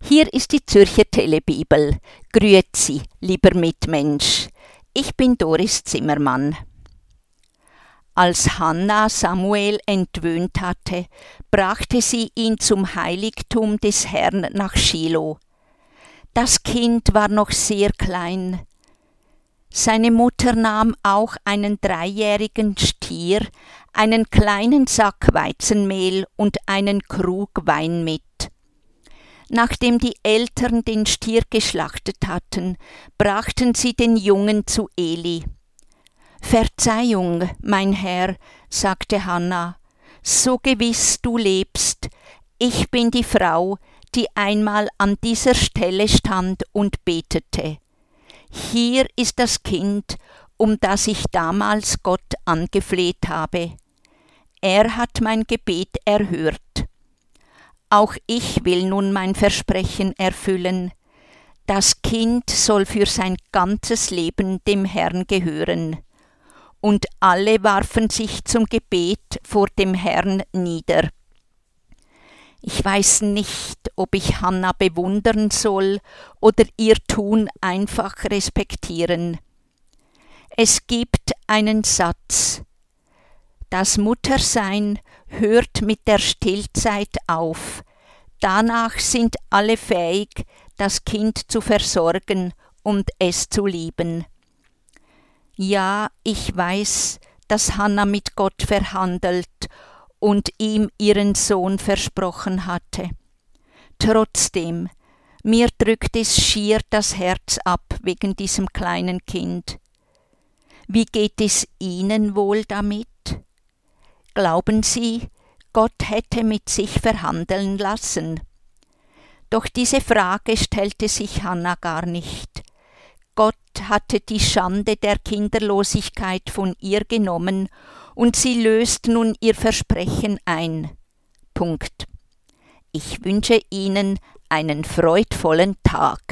Hier ist die Zürcher Telebibel. Grüezi, lieber Mitmensch. Ich bin Doris Zimmermann. Als Hannah Samuel entwöhnt hatte, brachte sie ihn zum Heiligtum des Herrn nach Schilo. Das Kind war noch sehr klein. Seine Mutter nahm auch einen 3-jährigen Stier, einen kleinen Sack Weizenmehl und einen Krug Wein mit. Nachdem die Eltern den Stier geschlachtet hatten, brachten sie den Jungen zu Eli. »Verzeihung, mein Herr«, sagte Hannah, »so gewiss du lebst, ich bin die Frau, die einmal an dieser Stelle stand und betete. Hier ist das Kind, um das ich damals Gott angefleht habe. Er hat mein Gebet erhört. Auch ich will nun mein Versprechen erfüllen. Das Kind soll für sein ganzes Leben dem Herrn gehören.« Und alle warfen sich zum Gebet vor dem Herrn nieder. Ich weiß nicht, ob ich Hannah bewundern soll oder ihr Tun einfach respektieren. Es gibt einen Satz: Das Muttersein hört mit der Stillzeit auf. Danach sind alle fähig, das Kind zu versorgen und es zu lieben. Ja, ich weiß, dass Hannah mit Gott verhandelt und ihm ihren Sohn versprochen hatte. Trotzdem, mir drückt es schier das Herz ab wegen diesem kleinen Kind. Wie geht es Ihnen wohl damit? Glauben Sie, Gott hätte mit sich verhandeln lassen? Doch diese Frage stellte sich Hannah gar nicht. Gott hatte die Schande der Kinderlosigkeit von ihr genommen und sie löst nun ihr Versprechen ein. Punkt. Ich wünsche Ihnen einen freudvollen Tag.